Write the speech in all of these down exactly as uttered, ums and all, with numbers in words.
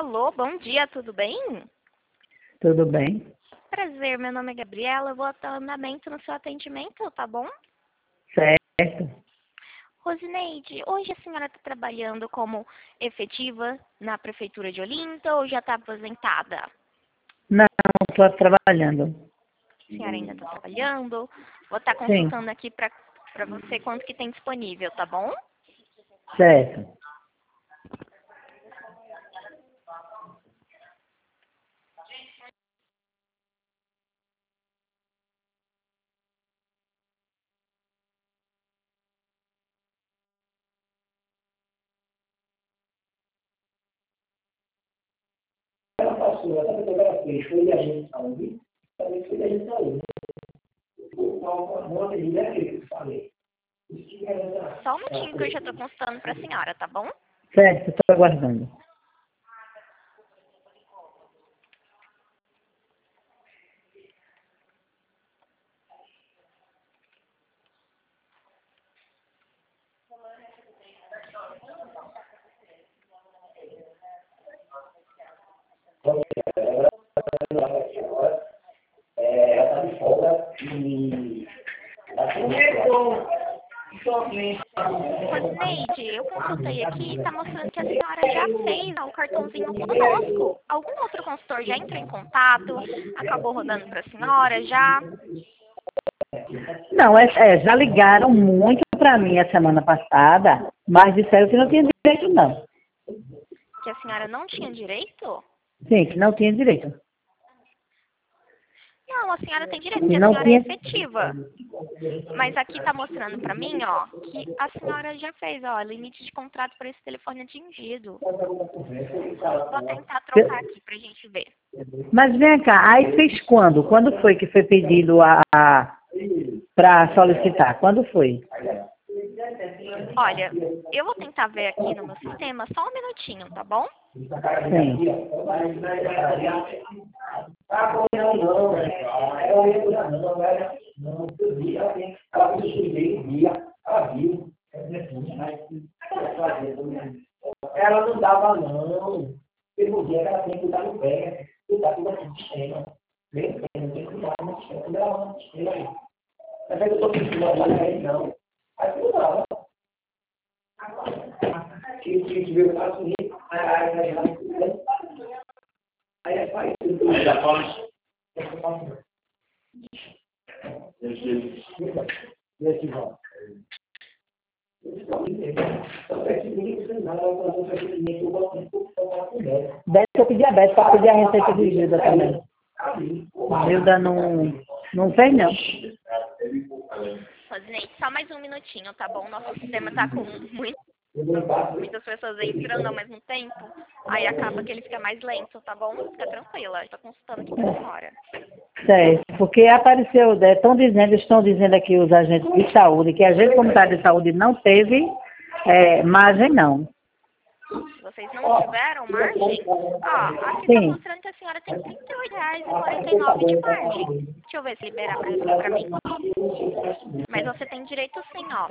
Alô, bom dia, tudo bem? Tudo bem? Prazer, meu nome é Gabriela, eu vou dar andamento no seu atendimento, tá bom? Certo. Rosineide, hoje a senhora está trabalhando como efetiva na Prefeitura de Olinda ou já está aposentada? Não, estou trabalhando. A senhora ainda está trabalhando? Vou estar Sim. consultando aqui para para você quanto que tem disponível, tá bom? Certo. Só um minutinho que eu já estou consultando para a senhora, tá bom? Certo, estou aguardando. Rosineide, eu consultei aqui e está mostrando que a senhora já fez o cartãozinho conosco. Algum outro consultor já entrou em contato? Acabou rodando para a senhora já? Não, é, é, já ligaram muito para mim a semana passada, mas disseram que não tinha direito, não. Que a senhora não tinha direito? Sim, que não tinha direito. Não, a senhora tem direito, porque Que a não senhora é tinha. efetiva. Mas aqui está mostrando para mim, ó, que a senhora já fez, ó, limite de contrato para esse telefone atingido. Vou tentar trocar aqui pra gente ver. Mas vem cá, aí fez quando? Quando foi que foi pedido a, a para solicitar? Quando foi? Olha, eu vou tentar ver aqui no meu sistema, só um minutinho, tá bom? Sim. Ela não dava não. Pelo dia ela tem que cuidar do pé, cuidar do sistema. Bem, tem que cuidar do sistema. Não dá não, sistema. Mas é que eu estou pensando olhar ele não. Aí não dá. Que que viu o caso aí, aí aí é pai. Aí já faz. Deixa eu Deve que eu pedi a Beth para pedir a receita de Gilda também. Gilda não, não fez, não. Rosineide, só mais um minutinho, tá bom? Nosso sistema tá com muito, muitas pessoas entrando ao mesmo tempo, aí acaba que ele fica mais lento, tá bom? Fica tranquila, estou consultando aqui pra senhora. Certo, porque apareceu, estão dizendo, estão dizendo aqui os agentes de saúde, que a agente comunitária de saúde não teve é, margem, não. Vocês não tiveram margem? Ó, aqui tá Sim. mostrando que a senhora tem trinta e oito reais e quarenta e nove de margem. Deixa eu ver se liberar pra, pra mim. Mas você tem direito sim, ó.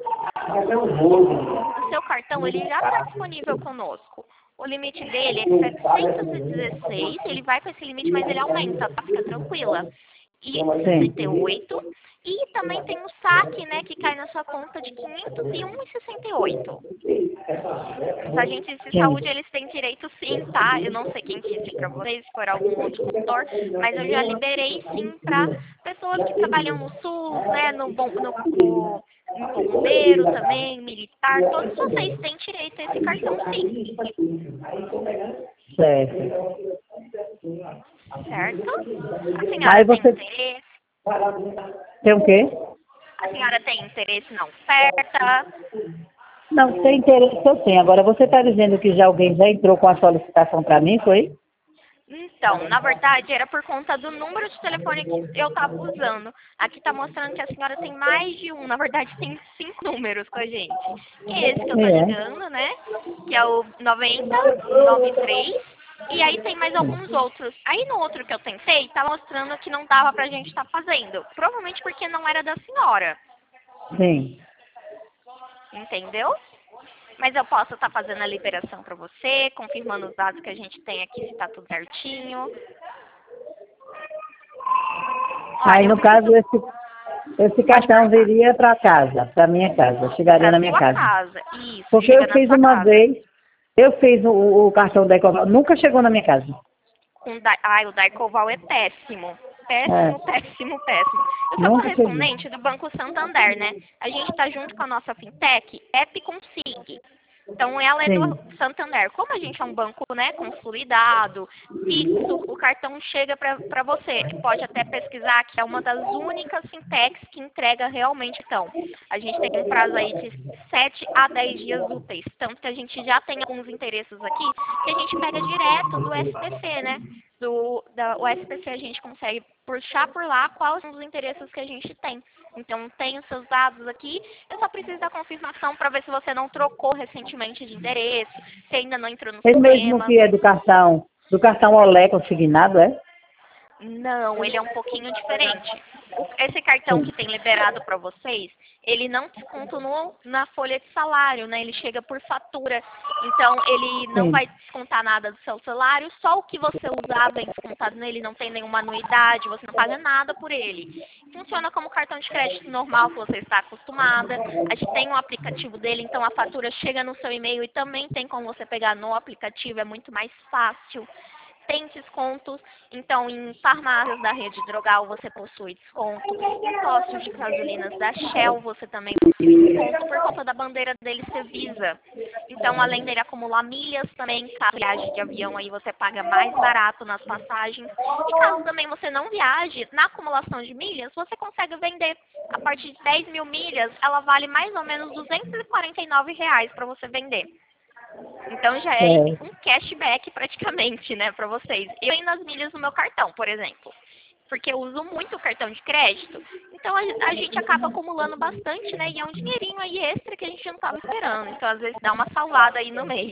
O seu cartão, ele já tá disponível conosco. O limite dele é setecentos e dezesseis, ele vai com esse limite, mas ele aumenta, tá? Fica tranquila. E sessenta e oito. E também tem o saque, né, que cai na sua conta de quinhentos e um e sessenta e oito. Os agentes de saúde, eles têm direito sim, tá? Eu não sei quem disse pra vocês, se for algum outro consultor, mas eu já liberei sim pra pessoas que trabalham no SUS, né, no, bom, no, no, no bombeiro também, militar, todos vocês têm direito a esse cartão sim. Certo. Certo? A senhora Aí tem você interesse? tem o quê? A senhora tem interesse na oferta? Não, tem interesse eu tenho. Agora, você está dizendo que já alguém já entrou com a solicitação para mim, foi? Então, na verdade, era por conta do número de telefone que eu estava usando. Aqui está mostrando que a senhora tem mais de um. Na verdade, tem cinco números com a gente. Que é esse que eu estou É. ligando, né? Que é o noventa, noventa e três. E aí tem mais alguns outros. Aí no outro que eu tentei, tá mostrando que não dava pra gente estar fazendo. Provavelmente porque não era da senhora. Sim. Entendeu? Mas eu posso estar fazendo a liberação para você, confirmando os dados que a gente tem aqui, se está tudo certinho. Olha, Aí, no preciso... caso, esse, esse cartão viria para casa, para minha casa, chegaria pra na minha sua casa. casa. Isso, Porque chega eu na fiz sua uma casa. vez, eu fiz o, o cartão da Ecoval, nunca chegou na minha casa. Com da... Ai, o da Ecoval é péssimo. Péssimo, É. péssimo, péssimo. Eu sou Nunca chegou. correspondente do Banco Santander, né? A gente está junto com a nossa fintech, Epiconsig. Então, ela é Sim. do Santander. Como a gente é um banco, né, consolidado, fixo, o cartão chega para você. Pode até pesquisar que é uma das únicas fintechs que entrega realmente. Então, a gente tem um prazo aí de sete a dez dias úteis. Tanto que a gente já tem alguns interesses aqui que a gente pega direto do S P C, né? Do, da, o S P C a gente consegue puxar por lá quais são os interesses que a gente tem. Então, tem os seus dados aqui, eu só preciso da confirmação para ver se você não trocou recentemente de endereço, se ainda não entrou no Ele mesmo sistema. que é do cartão, do cartão Olé consignado, é? Não, ele é um pouquinho diferente. O, esse cartão que tem liberado para vocês, ele não desconta no, na folha de salário, né? Ele chega por fatura. Então, ele não Sim. vai descontar nada do seu salário, só o que você usar vem descontado nele, não tem nenhuma anuidade, você não paga nada por ele. Funciona como cartão de crédito normal que você está acostumada. A gente tem um aplicativo dele, então a fatura chega no seu e-mail e também tem como você pegar no aplicativo, é muito mais fácil. Tem descontos, então em farmácias da rede Drogal você possui desconto, em postos de gasolinas da Shell você também possui desconto por conta da bandeira dele ser Visa. Então, além dele acumular milhas também, caso viaje de avião aí você paga mais barato nas passagens. E caso também você não viaje, na acumulação de milhas você consegue vender. A partir de dez mil milhas, ela vale mais ou menos duzentos e quarenta e nove reais para você vender. Então já é É. um cashback praticamente, né, para vocês. Eu tenho as milhas no meu cartão, por exemplo, porque eu uso muito o cartão de crédito. Então a, a gente acaba acumulando bastante, né, e é um dinheirinho aí extra que a gente não estava esperando. Então às vezes dá uma salvada aí no mês.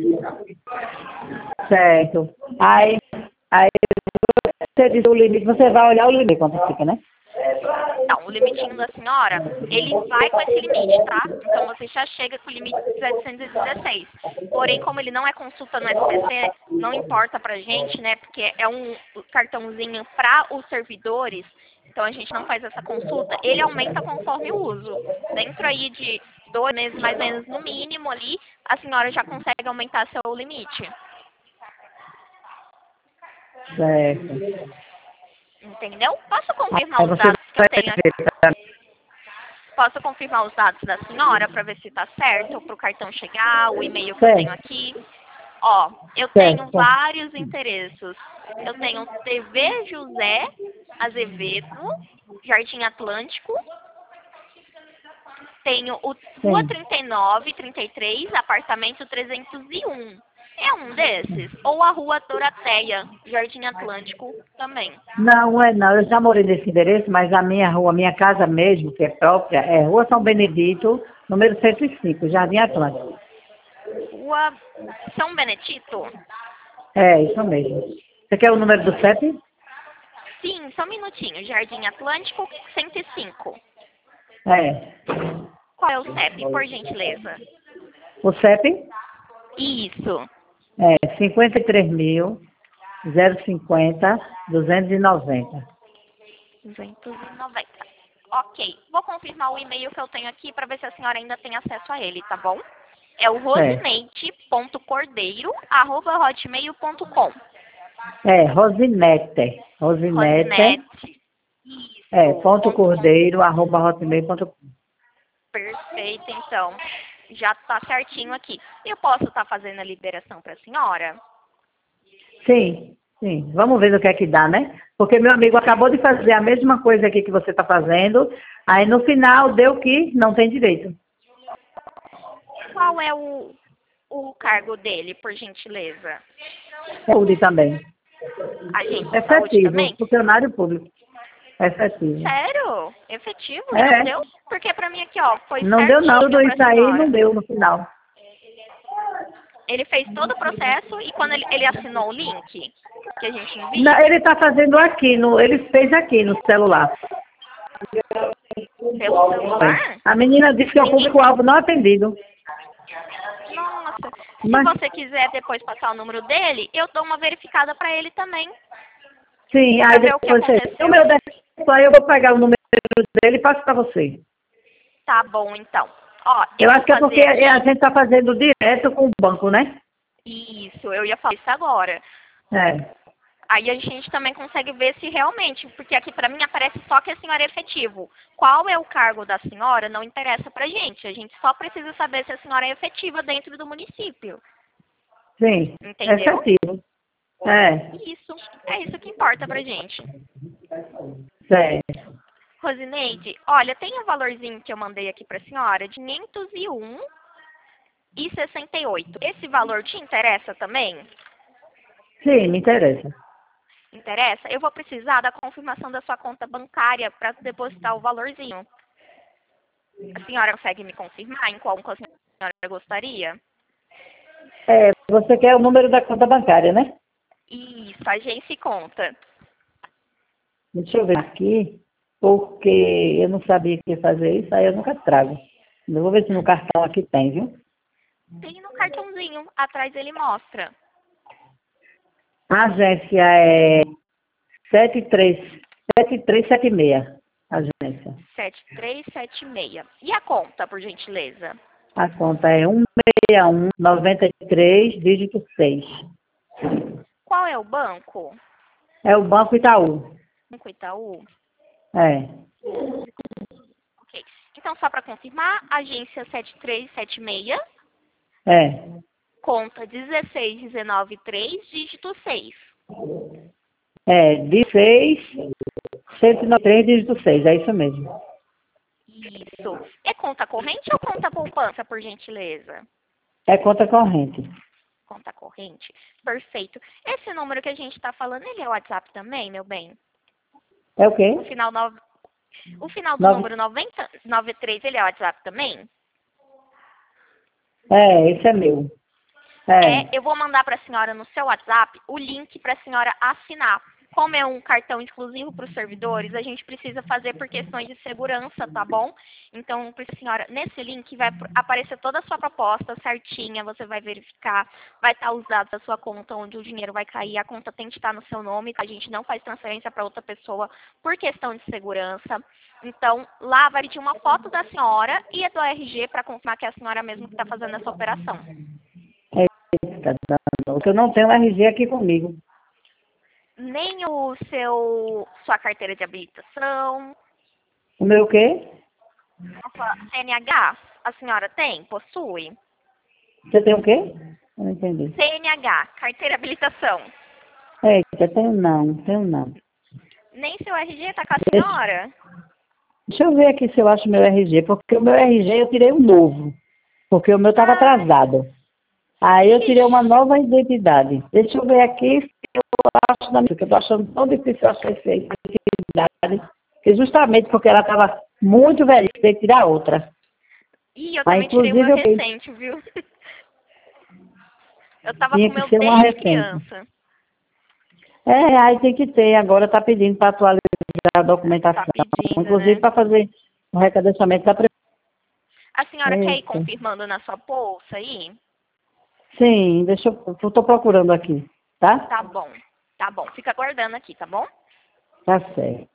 Certo. Aí, aí você diz o limite, você vai olhar o limite quanto fica, né? Então, o limitinho da senhora, ele vai com esse limite, tá? Então você já chega com o limite de setecentos e dezesseis. Porém, como ele não é consulta no S P C, não importa pra gente, né? Porque é um cartãozinho para os servidores, então a gente não faz essa consulta. Ele aumenta conforme o uso. Dentro aí de dois meses, mais ou menos, no mínimo ali, a senhora já consegue aumentar seu limite. Certo. Entendeu? Posso confirmar Aí os você dados que eu vai tenho aqui? ver. Posso confirmar os dados da senhora para ver se está certo, para o cartão chegar, o e-mail que Certo. eu tenho aqui. Ó, eu Certo. tenho vários endereços. Eu tenho T V José Azevedo, Jardim Atlântico. Tenho o Rua Sim. trinta e nove, trinta e três, apartamento trezentos e um. É um desses? Ou a Rua Doroteia, Jardim Atlântico também. Não, é não. Eu já morei nesse endereço, mas a minha rua, a minha casa mesmo, que é própria, é Rua São Benedito, número cento e cinco, Jardim Atlântico. Rua São Benedito? É, isso mesmo. Você quer o número do C E P? Sim, só um minutinho. Jardim Atlântico, cento e cinco. É. Qual é o C E P, por gentileza? O C E P Isso. é cinquenta e três mil, zero cinquenta, duzentos e noventa. duzentos e noventa. Ok. Vou confirmar o e-mail que eu tenho aqui para ver se a senhora ainda tem acesso a ele, tá bom? É o rosinete ponto cordeiro arroba hotmail ponto com. É, Rosinete. Rosinete. Rosinete. Isso. É, ponto cordeiro, arroba hotmail ponto com. Perfeito, então. Já está certinho aqui. Eu posso estar fazendo a liberação para a senhora? Sim, sim. Vamos ver o que é que dá, né? Porque meu amigo acabou de fazer a mesma coisa aqui que você está fazendo, aí no final deu que não tem direito. Qual é o, o cargo dele, por gentileza? Saúde também. Agente de saúde Efetivo, também? funcionário público. Efetivo. Sério? Efetivo? É. Não deu? Porque pra mim aqui, ó, foi Não deu não, tudo certinho isso pra aí senhora. não deu no final. Ele fez todo o processo e quando ele, ele assinou o link que a gente envia... Não, ele está fazendo aqui, no, ele fez aqui no celular. Pelo celular? A menina disse que é o público-alvo não atendido. Nossa, se Mas, você quiser depois passar o número dele, eu dou uma verificada para ele também, sim, para aí ver o que depois você... aconteceu. O meu desse, aí eu vou pegar o número dele e passo para você. Tá bom, então. Ó, eu Eu vou acho que é porque fazer aqui. a gente está fazendo direto com o banco, né? Isso, eu ia falar isso agora. É. Aí a gente também consegue ver se realmente, porque aqui para mim aparece só que a senhora é efetivo. Qual é o cargo da senhora não interessa pra gente. A gente só precisa saber se a senhora é efetiva dentro do município. Sim, é Entendeu? efetivo. É, Isso, é isso que importa pra gente. certo. Rosineide, olha, tem um valorzinho que eu mandei aqui pra senhora de quinhentos e um e sessenta e oito. Esse valor te interessa também? Sim, me interessa. Interessa? Eu vou precisar da confirmação da sua conta bancária para depositar o valorzinho. A senhora consegue me confirmar em qual a senhora gostaria? É, você quer o número da conta bancária, né? Isso, agência e conta. Deixa eu ver aqui, porque eu não sabia que ia fazer isso, aí eu nunca trago. Eu vou ver se no cartão aqui tem, viu? Tem no cartãozinho, atrás ele mostra. A agência é sete três sete três sete seis. Agência. sete três sete seis. E a conta, por gentileza? A conta é um seis um nove três, dígito seis. Qual é o banco? É o Banco Itaú. Banco Itaú? É. Ok. Então, só para confirmar, agência sete três sete seis, É. conta dezesseis dezenove três, dígito seis. É, de seis, cento e noventa e três, dígito seis. É isso mesmo. Isso. É conta corrente ou conta poupança, por gentileza? É conta corrente. Conta corrente. Perfeito. Esse número que a gente está falando, ele é o WhatsApp também, meu bem? É o quê? O final, nove... o final do Nove... número noventa, noventa e três, ele é o WhatsApp também? É, esse é meu. É, É. eu vou mandar para a senhora no seu WhatsApp o link para a senhora assinar. Como é um cartão exclusivo para os servidores, a gente precisa fazer por questões de segurança, tá bom? Então, para a senhora, nesse link vai aparecer toda a sua proposta certinha, você vai verificar, vai estar os dados da sua conta, onde o dinheiro vai cair, a conta tem que estar no seu nome, tá? A gente não faz transferência para outra pessoa por questão de segurança. Então, lá vai pedir uma foto da senhora e a do R G para confirmar que é a senhora mesmo que está fazendo essa operação. Eita, dano. Eu não tenho R G aqui comigo. Nem o seu, sua carteira de habilitação, O meu o quê? a sua C N H, a senhora tem? Possui? Você tem o quê? Eu não entendi. C N H, carteira de habilitação. Eita, tenho não, tenho não. Nem seu R G tá com a Deixa, senhora? deixa eu ver aqui se eu acho meu R G, porque o meu R G eu tirei um novo, porque o meu estava Ah, atrasado. Aí eu tirei uma ixi, nova identidade. Deixa eu ver aqui se eu acho da minha, porque eu estou achando tão difícil achar essa identidade, que justamente porque ela estava muito velha, eu tenho que tirar outra. ih, eu Aí, também tirei uma inclusive, eu fiz- recente, viu? Eu tava com tinha o que meu ser uma desde recente. criança. É, aí tem que ter. Agora está pedindo para atualizar a Tá documentação, pedindo, inclusive né? para fazer o recadastramento da prefeitura. A senhora quer ir Eita. confirmando na sua bolsa aí? Sim, deixa eu. Estou procurando aqui, tá? Tá bom, tá bom. Fica aguardando aqui, tá bom? Tá certo.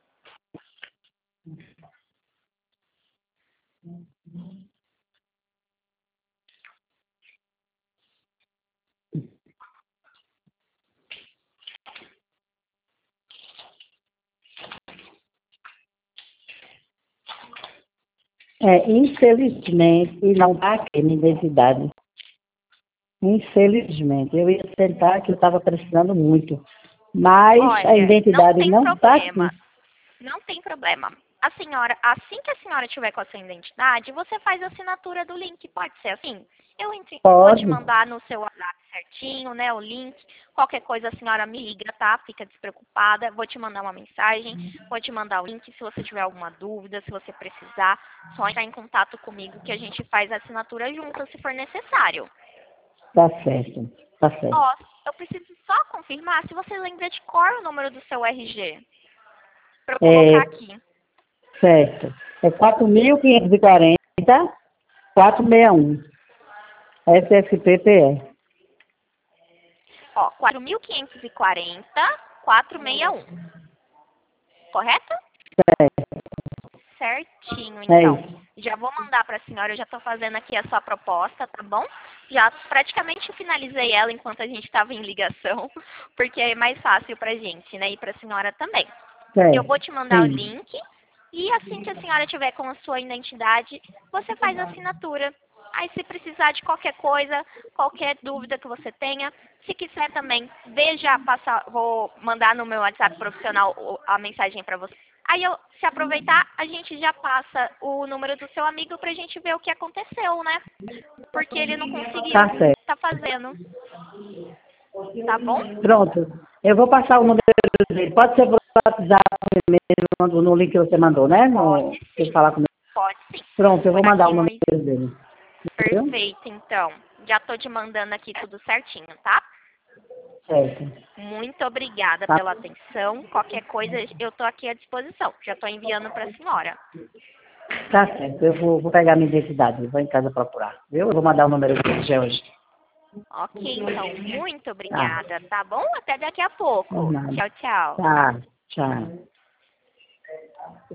É, infelizmente, não está aqui minha identidade. Infelizmente. Eu ia tentar que eu estava precisando muito. Mas a Olha, não identidade tem não está aqui. problema. Não tem problema. A senhora, assim que a senhora tiver com a sua identidade, você faz a assinatura do link. Pode ser assim? Eu entre- vou te Pode. mandar no seu WhatsApp certinho, né, o link. Qualquer coisa a senhora me liga, tá? Fica despreocupada. Vou te mandar uma mensagem, vou te mandar o link se você tiver alguma dúvida, se você precisar. Só entrar em contato comigo que a gente faz a assinatura junto, se for necessário. Tá certo. Tá certo. Ó, eu preciso só confirmar se você lembra de cor o número do seu R G. Pra eu colocar É, aqui. certo. É quatro mil quinhentos e quarenta, quatrocentos e sessenta e um. S S P P E. Ó, quatro mil quinhentos e quarenta, quatrocentos e sessenta e um. Correto? Certo. Certinho, É então. isso. Já vou mandar para a senhora, eu já estou fazendo aqui a sua proposta, tá bom? Já praticamente finalizei ela enquanto a gente estava em ligação, porque é mais fácil para a gente, né? E para a senhora também. Certo. Eu vou te mandar Sim. o link e assim que a senhora tiver com a sua identidade, você faz a assinatura. Aí se precisar de qualquer coisa, qualquer dúvida que você tenha, se quiser também, veja, passar, vou mandar no meu WhatsApp profissional o- a mensagem para você. Aí eu, se aproveitar, a gente já passa o número do seu amigo pra gente ver o que aconteceu, né? Porque ele não conseguiu Tá certo. tá fazendo. Tá bom? Pronto. Eu vou passar o número dele. Pode ser por WhatsApp mesmo, no link que você mandou, né? No, Pode você sim. falar comigo. Pode sim. Pronto, eu vou Por mandar aqui o no número dele. Entendeu? Perfeito, então. Já tô te mandando aqui tudo certinho, tá? Certo. Muito obrigada Tá. pela atenção. Qualquer coisa, eu tô aqui à disposição. Já tô enviando para a senhora. Tá certo. Eu vou, vou pegar a minha identidade. Vou em casa procurar. Viu? Eu vou mandar o número dele já hoje. Ok, então. Muito Tá. obrigada, tá bom? Até daqui a Por pouco. nada. Tchau, tchau. Tá. Tchau.